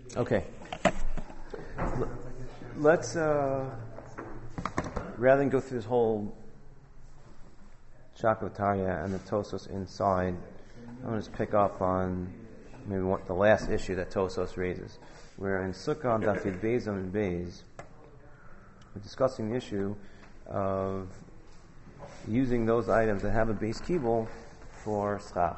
Okay. Let's, rather than go through this whole Shakotarya and the Tosos inside, I'm going to just pick up on maybe the last issue that Tosos raises. Where in Sukkah on Dafid Beis and Beis, we're discussing the issue of using those items that have a base kibul for schach.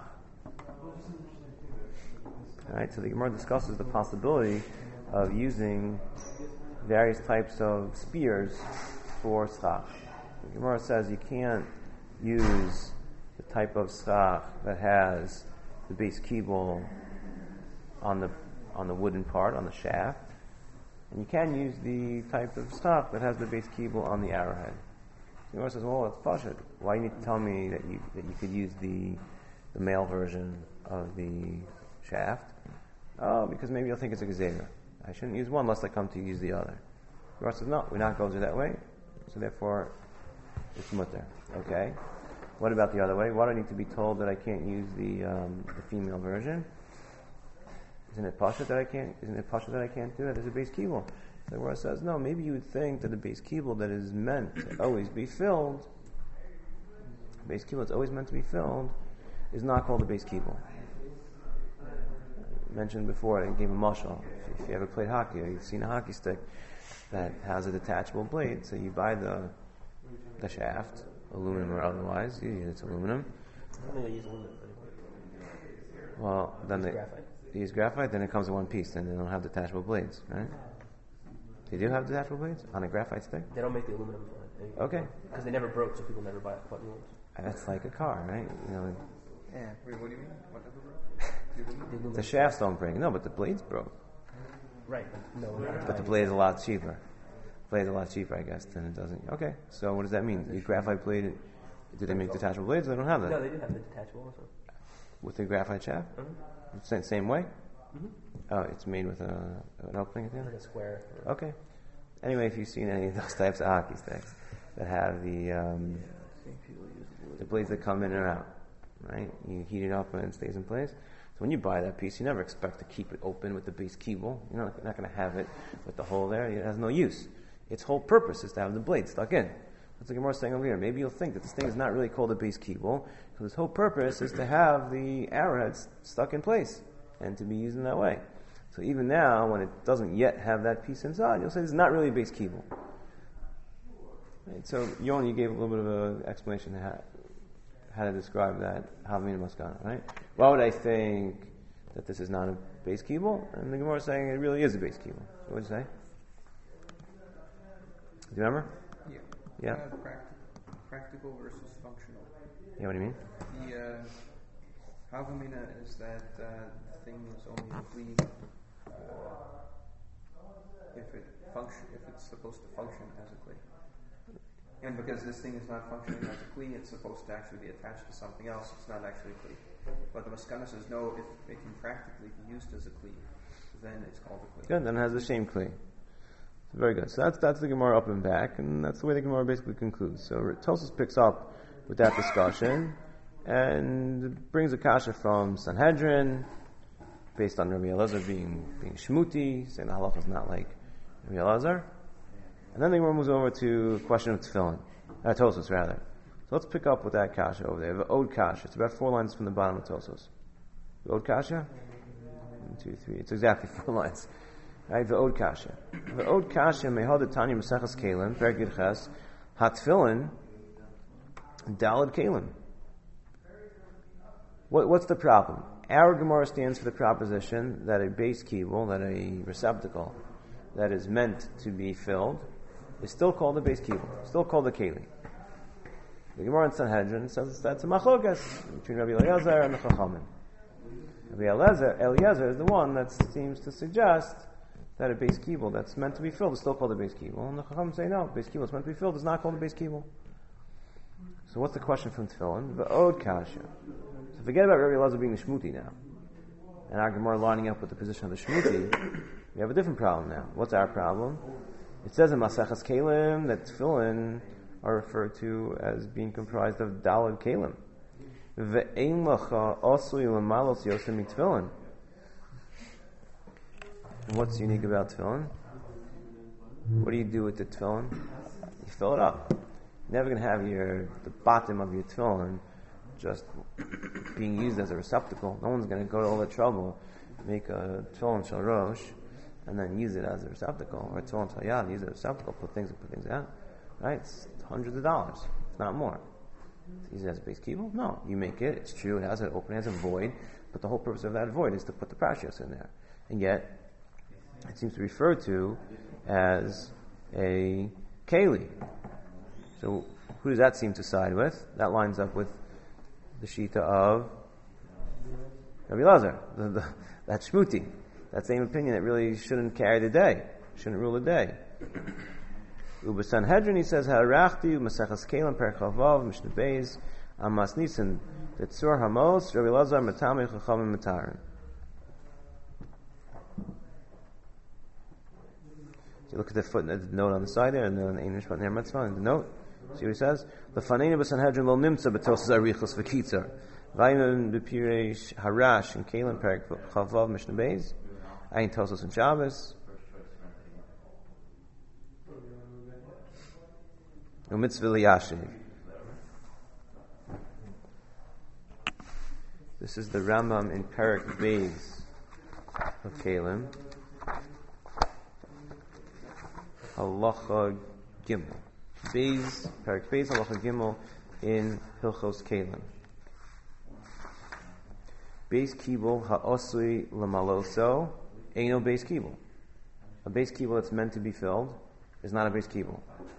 Alright, so the Gemara discusses the possibility of using various types of spears for schach. The Gemara says you can't use the type of schach that has the base kibul on the wooden part, on the shaft, and you can use the type of schach that has the base kibul on the arrowhead. The Gemara says, well, it's pashut. Why do you need to tell me that you could use the male version of the shaft? Oh, because maybe you'll think it's a gezeira. I shouldn't use one unless I come to use the other. The Gemara says, no, we're not going to that way, so therefore it's mutter. Okay? What about the other way? Why do I need to be told that I can't use the female version? Isn't it pashut that I can't do that? There's a base kibul. The Gemara says, no, maybe you would think that the base kibul that is meant to always be filled, base kibul that's always meant to be filled, is not called a base kibul. I mentioned before, I gave a mashal. If you ever played hockey or you've seen a hockey stick that has a detachable blade, so you buy the shaft, aluminum or otherwise, it's aluminum. I think they use aluminum. Well, then they use graphite, then it comes in one piece, then they don't have detachable blades, right? They do have detachable blades on a graphite stick? They don't make the aluminum for it. Okay. Because they never broke, so people never buy new ones. That's like a car, right? Yeah. Wait, what do you mean? What never broke? The shafts don't break. No, but the blades broke. Right. But the blade is a lot cheaper. Blade's a lot cheaper, I guess, than it doesn't. Okay. So what does that mean? The graphite blade, do they make detachable blades? They don't have that. No, they do have the detachable also. With the graphite shaft? Mm-hmm. Same way? Mm-hmm. Oh, it's made with an opening at the end? Like a square. Okay. Anyway, if you've seen any of those types of hockey sticks that have the blades that come in and out, right? You heat it up and it stays in place. So when you buy that piece, you never expect to keep it open with the base kibul. You're not going to have it with the hole there. It has no use. Its whole purpose is to have the blade stuck in. That's like Gemara saying over here. Maybe you'll think that this thing is not really called a base kibul because its whole purpose is to have the arrowheads stuck in place and to be used in that way. So even now, when it doesn't yet have that piece inside, you'll say this is not really a base kibul. Right? So you gave a little bit of an explanation how to describe that Havamina Maskana, right? Why would I think that this is not a base kibul? And the Gemara is saying it really is a base kibul. So what did you say? Do you remember? Yeah. Practical versus functional. Yeah, what do you mean? The Havamina is that the thing is only a kli if it's supposed to function as a kli. And because this thing is not functioning as a kli, it's supposed to actually be attached to something else. It's not actually a kli. But the Maskana says no, if it can practically be used as a kli, then it's called a kli. Good, then it has the same kli. Very good. So that's the Gemara up and back, and that's the way the Gemara basically concludes. So Tosos picks up with that discussion and brings a kasha from Sanhedrin, based on Rabbi Elazar being shmuti, saying the halacha is not like Rabbi Elazar. And then the Gemara moves over to a question of tefillin, Tosos rather. So let's pick up with that kasha over there. The Od kasha. It's about 4 lines from the bottom of Tosos. The Od kasha? 1, 2, 3. It's exactly 4 lines. Right, the Od kasha. The Od kasha mehad Tanya Maseches Kelim, Perek Ches, Hatfilin, Dalad Kelim. What's the problem? Our Gemara stands for the proposition that a base kibul, that a receptacle that is meant to be filled, is still called a base kibul, still called a keli. The Gemara in Sanhedrin says that's a machlokas between Rabbi Eliezer and the Chachamim. Rabbi Eliezer is the one that seems to suggest that a base kibul that's meant to be filled is still called a base kibul, and the Chachamim say no, base kibul that's meant to be filled is not called a base kibul. So what's the question from Tefillin? The Od kasha. So forget about Rabbi Elazar being the shmuti now, and our Gemara lining up with the position of the shmuti. We have a different problem now. What's our problem? It says in Maseches Kelim that Tefillin are referred to as being comprised of Dalad Kelim. Ve'ein lacha asui l'malos yosem mitfillin. What's unique about tefillin? What do you do with the tefillin? You fill it up. You're never going to have the bottom of your tefillin just being used as a receptacle. No one's going to go to all the trouble, make a tefillin shel rosh, and then use it as a receptacle, or a tefillin shel yad, use it as a receptacle, put things out. Right? It's hundreds of dollars. It's not more. Use it as a base kibble? No. You make it. It's true. It has an opening, it has a void, but the whole purpose of that void is to put the prashios in there. And yet, it seems to be referred to as a keli. So, who does that seem to side with? That lines up with the shita of Rabbi Elazar, that shmuti, that same opinion that really shouldn't carry the day, shouldn't rule the day. Uber Sanhedrin, he says, Ha'arachti, Masechas Kelim, Perek Chavav, Mishnah Beis, Amas Nisan, the Tzur Hamos, Rabbi Elazar, Matami, Chachamim, Matarin. So you look at the note on the side there, and then the English Ner Mitzvah, and the note. See what he says? The Faneina B'Sanhedrin Lo Nimtza B'Tosas Arichos V'Kitzar. Vayim B'Pireish Harash and Kelim Perek Chavav Mishnah Beis. Ayin Tosos and Shabbos. U'Mitzvah Liyashiv. This is the Rambam in Perek Beis of Kelim. Halacha Gimel. Beis, Perek Beis, Halacha Gimel in Hilchos Kelim. Beis Kibul ha'osui lemaloso eino beis kibul. A beis kibul that's meant to be filled is not a beis kibul.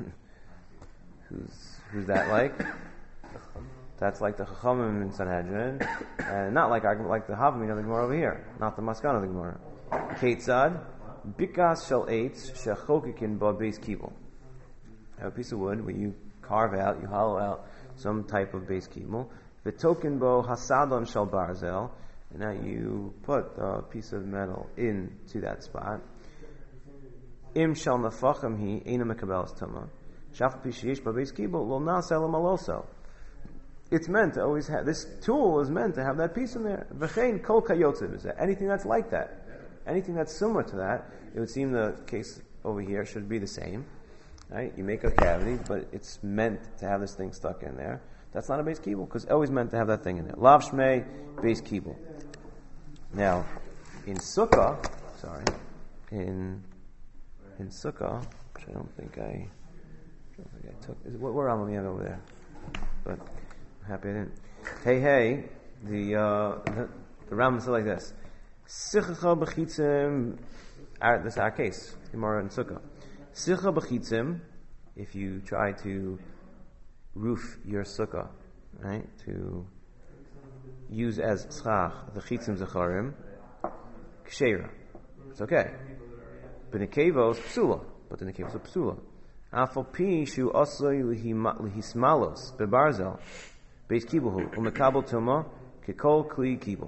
Who's that like? That's like the Chachamim in Sanhedrin, and not like the Havamim of the Gemara over here, not the Maskana of the Gemara. Ketzad bikas shel eitz shechokikin ba beis kibul. Have a piece of wood where you carve out, you hollow out some type of beis kibul. V'tokin bo hasadon shel barzel, and now you put a piece of metal into that spot. Im shel nafachim hi eina mekabelas tuma. Shaf pishiyish ba beis kibul lo nasa lemaloso. It's meant to always have, this tool is meant to have that piece in there. V'chein kol kayotzev is that. Anything that's like that, anything that's similar to that, it would seem the case over here should be the same. Right? You make a cavity, but it's meant to have this thing stuck in there. That's not a beis kibul, because it's always meant to have that thing in there. Lav shmei beis kibul. Now, in Sukkah, in Sukkah, which I don't think I took. Where am I over there? But I'm happy I didn't. Hey, the Rambam said like this: Sichacha b'chitzim. This is our case. Gemara in Sukkah. Sicha b'chitzim. If you try to roof your sukkah, right, to use as schach the chitzim zecharim, ksheira, it's okay. But in kevos psula, but in the kevos of psula. Afal pi shu asoi lihismalos bebarzel beis kibuhu umekabel tuma kekol kli kibul.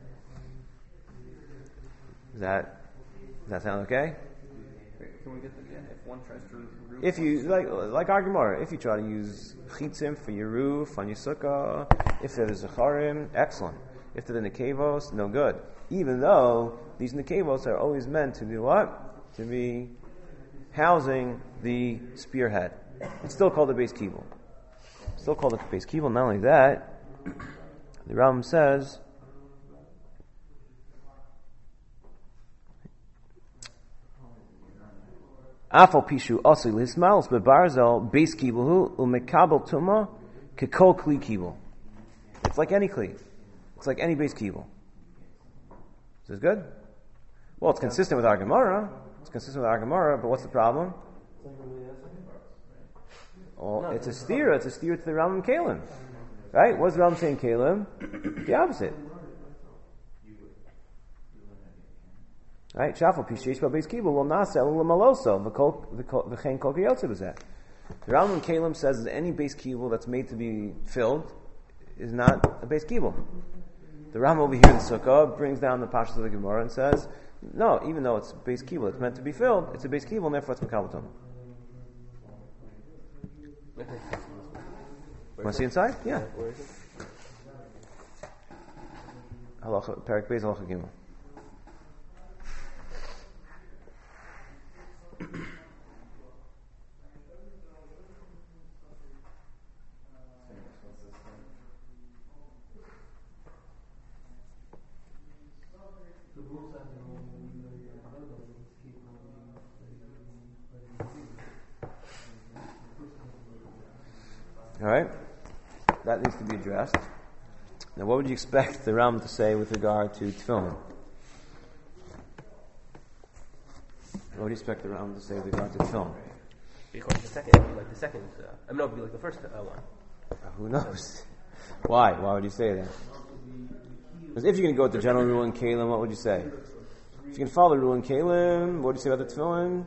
Does that sound okay? Can we get that again? If one tries to roof, if you like our Gemara, if you try to use chitzim for your roof on your sukkah, if they're the zecharim, excellent. If they're the nekevos, no good. Even though these nekevos are always meant to be what? To be housing the spearhead. It's still called a beis kibul. Still called a beis kibul. Not only that, the Rambam says, Afal pishu asli lismalos bebarzel beis kibul umekabel tuma kekol kli kibul. It's like any kli. It's like any beis kibul. Is this good? Well, it's consistent with our Gemara. But what's the problem? Well, it's a steer. It's a steer to the Rambam Kalim. Right? What's the Rambam saying Kalim? The opposite. Right? Shafal pishish ba beis kibul will nasa elu maloso v'chein kol kiyotze b'zeh. The Rambam Kalim says that any beis kibul that's made to be filled is not a beis kibul. The Rambam over here in the Sukkah brings down the pashas of the Gemara and says, no, even though it's beis kibul, it's meant to be filled, it's a beis kibul, and therefore it's mekabel tuma. Want to see inside? Yeah. Where is it? Halacha, Perek Beis, Halacha Gimel. All right, that needs to be addressed. Now, what would you expect the Ram to say with regard to tefillin? What would you expect the Ram to say with regard to tefillin? Because the second, like the second, no, it'd be like the first one. Who knows? Why? Why would you say that? Because if you're going to go with the general rule in Kalim, what would you say? If you can follow the rule in Kalim, what would you say about the tefillin?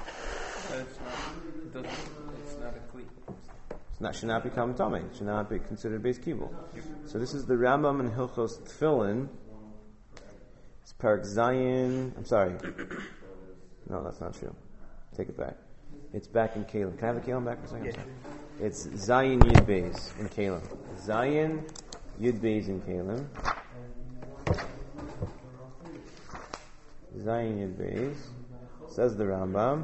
It's not a kli. Should not become tummy. Should not be considered base kibul. So this is the Rambam and Hilchos Tefillin. It's Parak Zayin. I'm sorry. No, that's not true. Take it back. It's back in Kalim. Can I have the Kalim back for a second? Yeah. It's Zayin Yud Beis in Kalim. Zayin Yud Beis in Kalim. Zayin Yud Beis. Says the Rambam.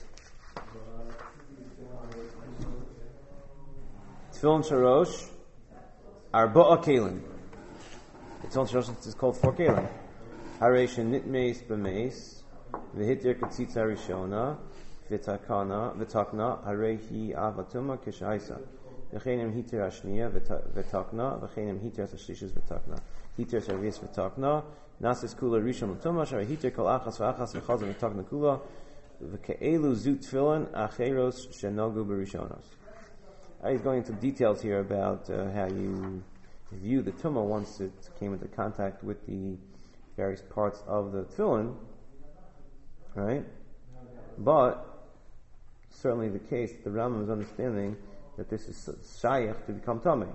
Tefillin Sharosh Arba'a Kalim. Tefillin Sharosh is called 4 Kalim. Haresh Nitmeis B'meis V'hitir Katzitza Rishona V'takna Harehi Avatuma Kishaisa V'chenim Hitir Ashniya V'takna V'chenim Hitir Tashlishis V'takna Hitir Sarvis V'takna Nasis Kula Rishon L'tuma Shari Hitir Kol Achas V'achas V'chazim V'takna Kula V'ke'elu Zut Tefillin Acheros Shenogu B'rishonos. He's going into details here about how you view the tumah once it came into contact with the various parts of the tefillin, right? But certainly the case, the Rambam is understanding that this is shayach to become tamei,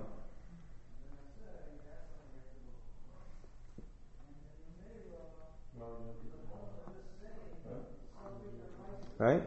right?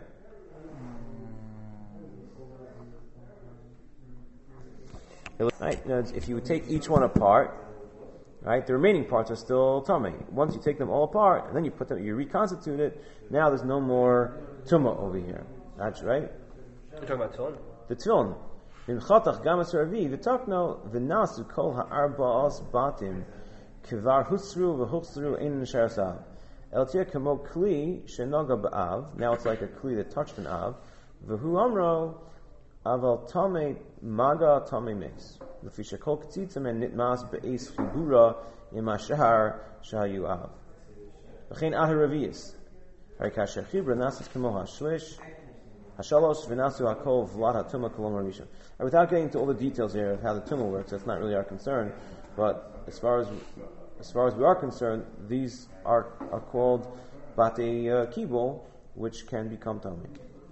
Right. Now, if you would take each one apart, right, the remaining parts are still tummy. Once you take them all apart, and then you put them, you reconstitute it. Now there's no more tumah over here. That's right. You're talking about tefillin? The tefillin. In chatach gamas ravi v'takno v'nasu kol ha'arba'as batim kivar husru v'huchsru in nisharasav el tir kamo kli shenoga ba'av. Now it's like a kli that touched an av. V'hu amro aval tame maga tame mix. L'fisha kol k'tzitzim and nitmas be'es chibura ima shahar shahayu av. V'chein ahir ravius. Harikasher chibra nasis kamo hashlish hashalosh v'nasu hakol v'lat hatuma kolom harishon. And without getting into all the details here of how the tumah works, that's not really our concern. But as far as we are concerned, these are called batei kibul, which can become tamei.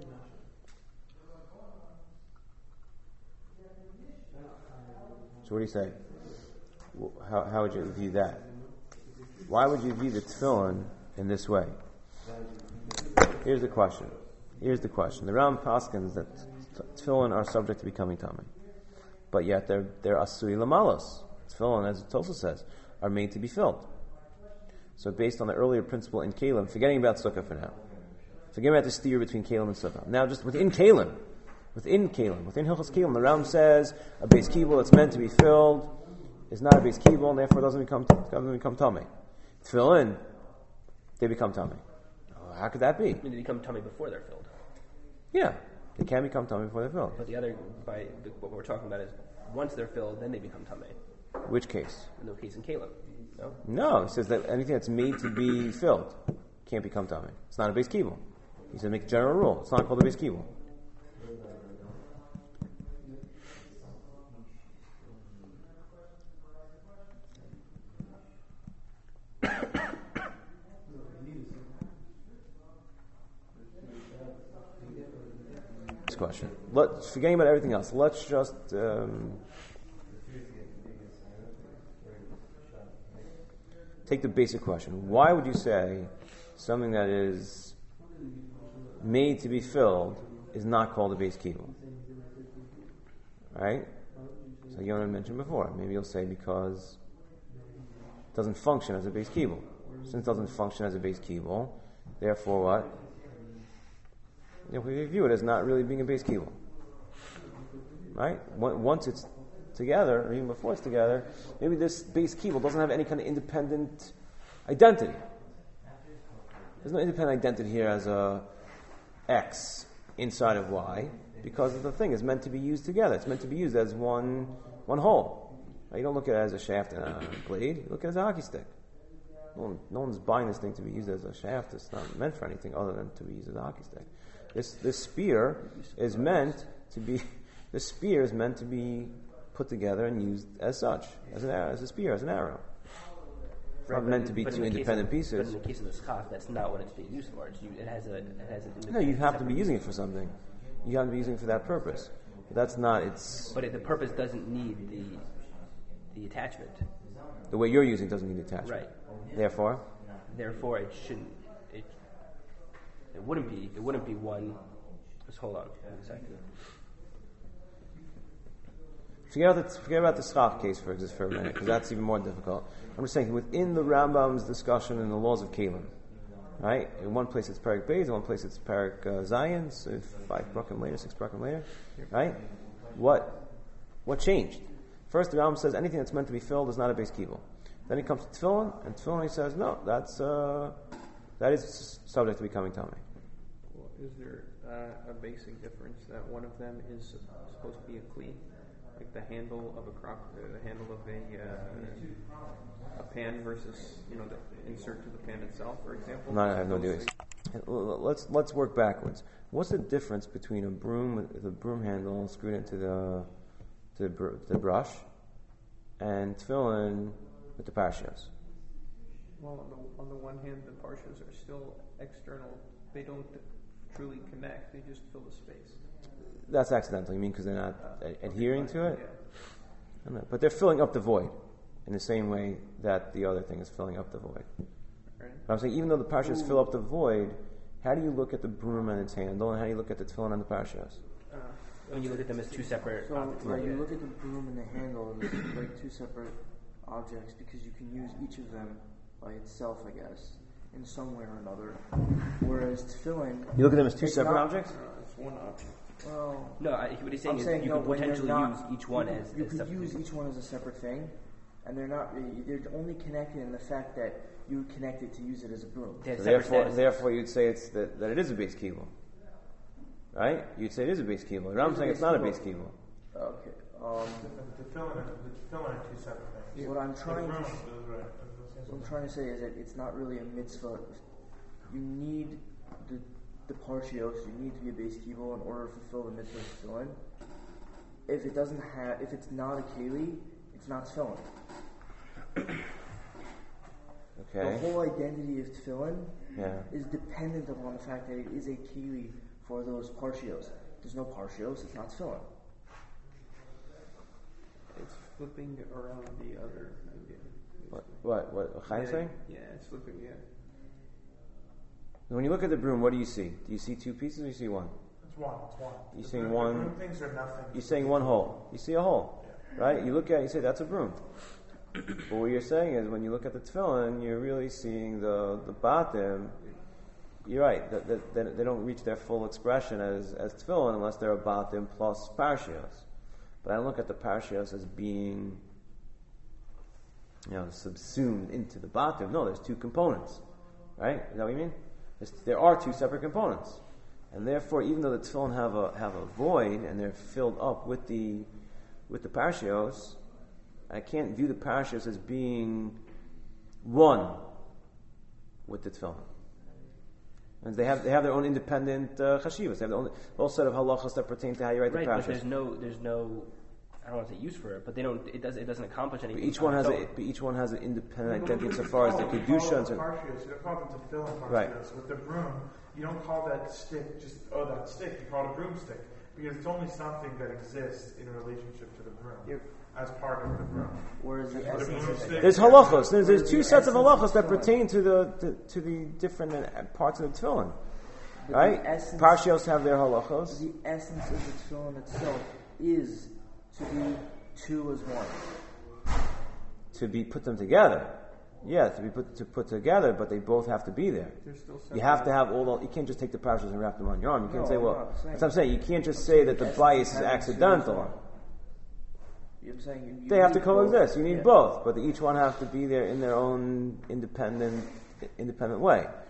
So what do you say? How would you view that? Why would you view the tefillin in this way? Here's the question. The Ram paskins that tefillin are subject to becoming tamei, but yet they're asui lamalos. Tefillin, as it also says, are made to be filled. So based on the earlier principle in Kalim, forgetting about sukkah for now, forgetting about the steer between Kalim and sukkah. Now, just within Kalim, within Hilchos Kalim, the Ram says a base kibul that's meant to be filled is not a base kibul, and therefore doesn't become tamei. Tefillin, they become tamei. How could that be? I mean, they become tummy before they're filled. Yeah, they can become tamei before they're filled. But what we're talking about is once they're filled, then they become tummy. Which case? No case in Caleb. No? No, it says that anything that's made to be filled can't become tamei. It's not a base kibul. He said make a general rule. It's not called a base kibul. Question. Forgetting about everything else, let's just take the basic question. Why would you say something that is made to be filled is not called a base kibul? Right? So Yonah mentioned before. Maybe you'll say because it doesn't function as a base kibul. Since it doesn't function as a base kibul, therefore what? If we view it as not really being a base kibul, right? Once it's together, or even before it's together, maybe this base kibul doesn't have any kind of independent identity. There's no independent identity here as a X inside of Y, because the thing is meant to be used together. It's meant to be used as one whole. Now, you don't look at it as a shaft and a blade. You look at it as a hockey stick. No one's buying this thing to be used as a shaft. It's not meant for anything other than to be used as a hockey stick. This spear is meant to be. This spear is meant to be put together and used as such, as an arrow, as a spear, as an arrow. It's not meant to be two independent pieces. But in the case of the schach, that's not what it's being used for. It has a. No, you have to be using it for something. You have to be using it for that purpose. But that's not its. But the purpose doesn't need the attachment. The way you're using it doesn't need attachment. Right. Therefore, it shouldn't. It wouldn't be one. Just hold on a second. Forget about the schach case for a minute, because that's even more difficult. I'm just saying, within the Rambam's discussion in the laws of Kalim, right? In one place it's Parak Beis, in one place it's Parak Zion, so 5 brakim later, 6 brakim later, right? What changed? First, the Rambam says anything that's meant to be filled is not a base kibul. Then he comes to Tefillin, and Tefillin he says, no, that is subject to becoming Tamei. Well, is there a basic difference that one of them is supposed to be a kli? Like the handle of the handle of a pan versus the insert to the pan itself, for example. No, I have no idea. Let's work backwards. What's the difference between a broom with the broom handle screwed into the brush and tefillin with the parshios? Well, on the one hand, the parshios are still external. They don't truly connect. They just fill the space. That's accidental. You mean because they're not adhering to it? Yeah. But they're filling up the void in the same way that the other thing is filling up the void. Right. But I'm saying, even though the parshios fill up the void, how do you look at the broom and its handle, and how do you look at the tefillin and the parshios? When you look at them as two separate. So you look at the broom and the handle as like two separate objects, because you can use each of them by itself, I guess, in some way or another. Whereas tefillin, You look at them as two separate objects? It's one object. well, No, what he's saying I'm is saying you no, could when they're potentially not- use each one as you could separate. use each one as a separate thing, and they're only connected in the fact that you connect it to use it as a broom. They have So separate statuses. therefore, you'd say that it is a base kibul. Right? You'd say it is a base kibul. I'm saying it's not a base kibul. Okay. The tefillin are two separate things. What I'm The trying broom to is right. What I'm trying to say is that it's not really a mitzvah. You need the parshios, you need to be a base kibul in order to fulfill the mitzvah of tefillin. If it's not a keli, it's not tefillin. Okay. The whole identity of tefillin Yeah. is dependent upon the fact that it is a keli for those parshios. If there's no parshios, it's not tefillin. It's flipping around the other idea. What Chaim saying? Yeah, it's flipping. Yeah. When you look at the broom, what do you see? Do you see two pieces or do you see one? It's one. You're The saying broom- one- The broom things are nothing. You're saying one hole. You see a hole. Right? You look at it, you say, that's a broom. But what you're saying is, when you look at the tefillin, you're really seeing the batim. You're right, that they don't reach their full expression as tefillin unless they're a batim plus parshios. But I don't look at the parshios as being, subsumed into the batim. No, there's two components. Right? Is that what you mean? There are two separate components. And therefore, even though the tefillin have a void and they're filled up with the parshios, I can't view the parshios as being one with the tefillin. And they have their own independent chashivas. They have their own whole set of halachas that pertain to how you write Right, the but parshios. there's no. I don't want to say use for it, but it doesn't accomplish anything. But each one has an independent identity insofar as the kedusha and so. Parshios. You don't call them tefillin parshios. Right. With the broom, you don't call that stick just that stick. You call it a broomstick because it's only something that exists in relationship to the broom as part of the broom. Whereas the The essence broomstick. There's halachos. There's two sets of halachos that pertain to the different parts of the tefillin. but Right? the essence, Parshios have their halachos. the essence of the tefillin itself is to be two as one. To be put them together. Yeah, to be put together, but they both have to be there. They're still You have to have all. You can't just take the parshios and wrap them on your arm. You can't No, say, I'm well, not saying that's what I'm saying. You can't just say that the bias is accidental. You know what I'm saying? You They have to need both. coexist. You need Yeah. both, but each one have to be there in their own independent way.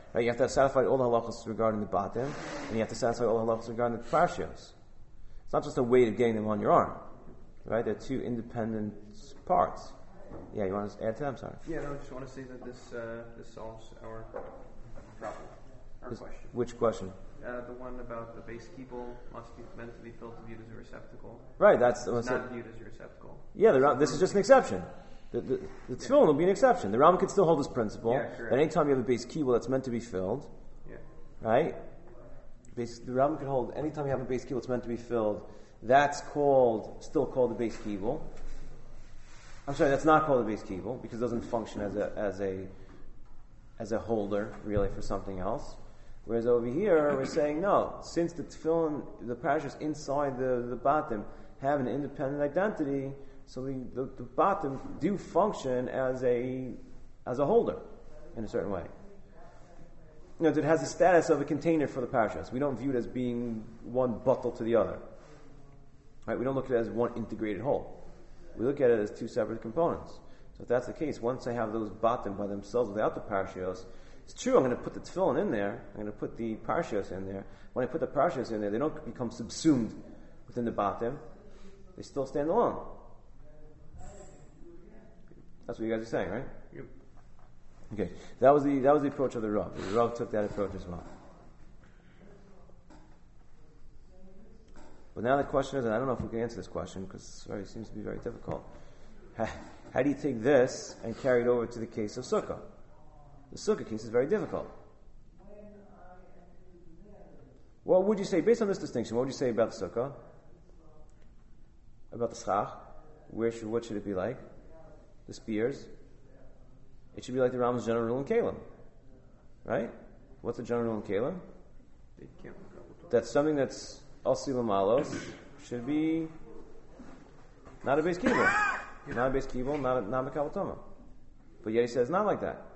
Right? You have to satisfy all the halachos regarding the batim, and you have to satisfy all the halachos regarding the parshios. It's not just a way of getting them on your arm. Right? They're two independent parts. Yeah, you want to add to that? I'm sorry. Yeah, no, I just want to say that this solves our problem, our question. Which question? The one about the base kibble must be meant to be filled to viewed as a receptacle. Right, that's it's not viewed as a receptacle. Yeah, this is just an exception. The tefillin will be an exception. The Rambam could still hold this principle that anytime you have a base kibble that's meant to be filled, right? The Rambam could hold anytime you have a base kibble that's meant to be filled, that's still called the base kibble. I'm sorry, that's not called a base kibble because it doesn't function as a holder really for something else. Whereas over here we're saying no, since the tefillin, the parashas inside the batim have an independent identity, so the batim do function as a holder in a certain way. It has the status of a container for the parashas. We don't view it as being one bottle to the other. Right? We don't look at it as one integrated whole. We look at it as two separate components. So if that's the case, once I have those batim by themselves without the parashas, it's true I'm going to put the tefillin in there, I'm going to put the parashas in there. When I put the parashas in there, they don't become subsumed within the batim. They still stand alone. That's what you guys are saying, right? Yep. Okay. That was the approach of the Rav. The Rav took that approach as well. But now the question is, and I don't know if we can answer this question because it seems to be very difficult. How do you take this and carry it over to the case of Sukkah? The Sukkah case is very difficult. What would you say, based on this distinction, what would you say about the Sukkah? About the schach? What should it be like? The spears? It should be like the Rambam's general rule in Kalim. Right? What's the general rule in Kalim? That's something that's Asila Malos should be not a base kibble. Not a base kibble, not a Mekabel Toma. But yet he says not like that.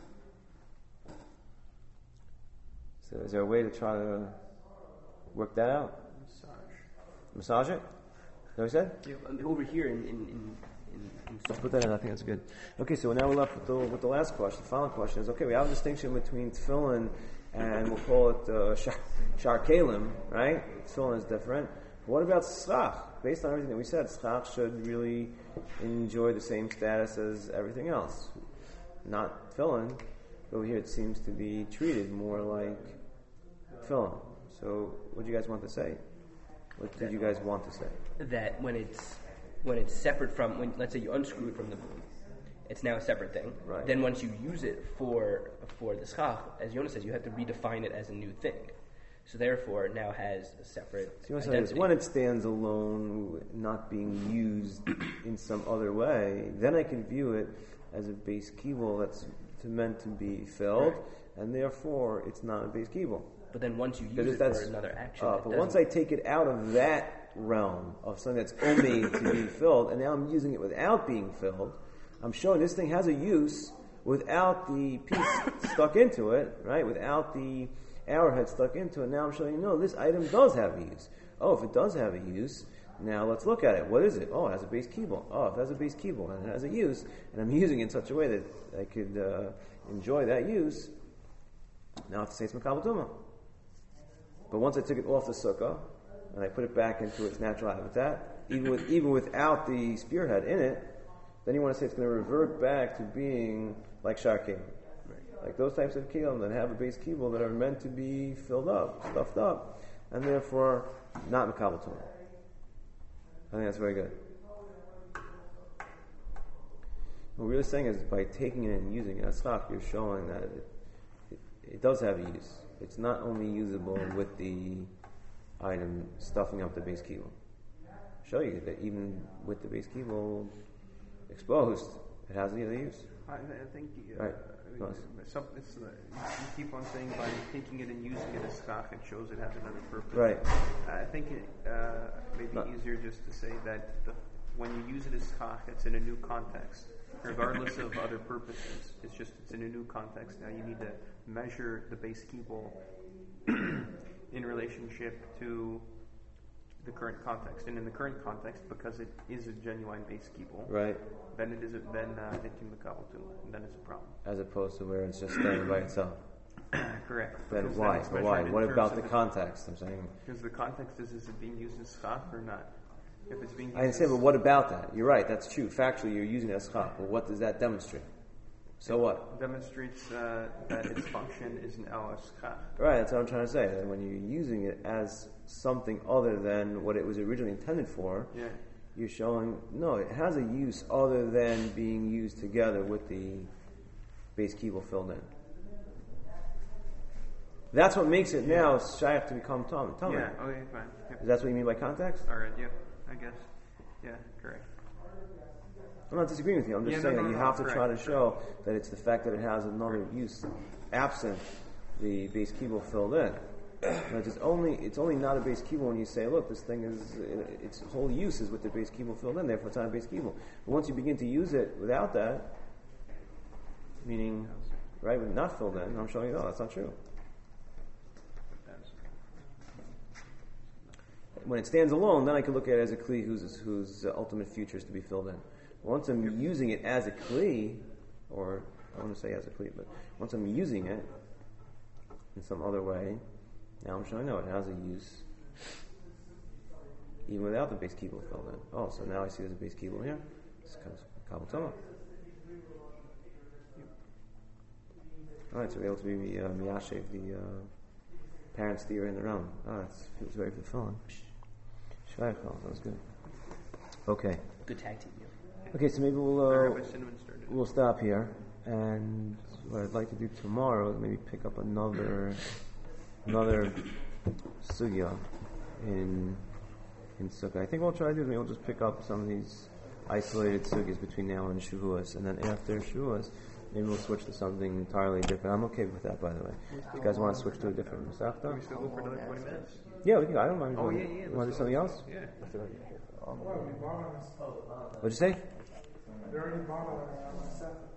So is there a way to try to work that out? Massage it? Is that what he said? Yeah, over here in let's put that in. I think that's good. Okay, so now we're left with the last question. The final question is, okay, we have a distinction between tefillin and we'll call it shar kalim, right? Tefillin is different. What about schach? Based on everything that we said, schach should really enjoy the same status as everything else. Not tefillin. Over here it seems to be treated more like tefillin. So what do you guys want to say? What did you guys want to say? That when it's separate from, when let's say you unscrew it from the boom, it's now a separate thing. Right. Then once you use it for the schach, as Yonah says, you have to redefine it as a new thing. So therefore, it now has a separate identity. When it stands alone, not being used in some other way, then I can view it as a base kibble that's meant to be filled, and therefore it's not a base kibble. But then once you use it for another action, but once I take it out of that realm of something that's only to be filled, and now I'm using it without being filled, I'm showing this thing has a use without the piece stuck into it, right? Without the arrowhead stuck into it. Now I'm showing you, no, this item does have a use. Oh, if it does have a use, now let's look at it. What is it? Oh, it has a base kibble. Oh, if it has a base kibble and it has a use, and I'm using it in such a way that I could enjoy that use, now I have to say it's Mekabel Tumah. But once I took it off the sukkah and I put it back into its natural habitat, even without the spearhead in it, then you want to say it's going to revert back to being like shar kalim. Like those types of kelim that have a base kibble that are meant to be filled up, stuffed up, and therefore not Mekabel Tumah. I think that's very good. What we're really saying is by taking it and using it as schach, you're showing that it does have a use. It's not only usable with the item stuffing up the base kibble. Show you that even with the base kibble exposed, it has the other use. I think right. You keep on saying by taking it and using it as schach, it shows it has another purpose. Right. I think it may be easier just to say that when you use it as schach, it's in a new context, regardless of other purposes. It's in a new context. Now you need to measure the base kibble in relationship to the current context, and in the current context, because it is a genuine base kibble, right? Then it can Mekabel Tumah, and then it's a problem. As opposed to where it's just standing by itself. Correct. Then Because why? it's But why? measured in What terms about of the context? I'm saying. Because the context is it being used as schach or not? If it's being used I understand, but what about that? You're right, that's true. Factually, you're using it as schach, but what does that demonstrate? So what? demonstrates that its function is an el schach. Right, that's what I'm trying to say. That when you're using it as something other than what it was originally intended for, Yeah. you're showing, no, it has a use other than being used together with the base kibble filled in. That's what makes it now shaykh to become Talmud. Tell me. Yeah, okay, fine. Yep. Is that what you mean by context? Alright, yep, I guess. Yeah, correct. I'm not disagreeing with you. I'm just Yeah, saying no, that no, you no, have to try to correct. show that it's the fact that it has another use absent the base kibble filled in. But it's only not a base kibble when you say, look, this thing is, its whole use is with the base kibble filled in, therefore it's not a base kibble. But once you begin to use it without that, meaning, right, with not filled in, I'm showing you, no, that's not true. When it stands alone, then I can look at it as a kli whose ultimate future is to be filled in. Once I'm using it as a kli, or I want to say as a kli, but once I'm using it in some other way, now I'm showing no, it has a use even without the base kibble filled in. Oh, so now I see there's a base kibble here. It's kind of kabel toma. All right, so we're able to be miyashev, the parents' theory in the realm. It feels very fulfilling. That was good. Okay. Good tag team. Yeah. Okay, so maybe Rabbi Cinnamon started. we'll stop here, and what I'd like to do tomorrow is maybe pick up another sugya in Sukkah. I think what we'll try to do is maybe we'll just pick up some of these isolated sugyas between now and Shavuos, and then after Shavuos, maybe we'll switch to something entirely different. I'm okay with that, by the way. If you guys want to switch to a different Masechta? Can we still go for another 20 minutes? Yeah, we can. I don't mind. Oh, doing yeah, it. yeah. You want to do something else? Yeah. What'd you say? They already bought on us.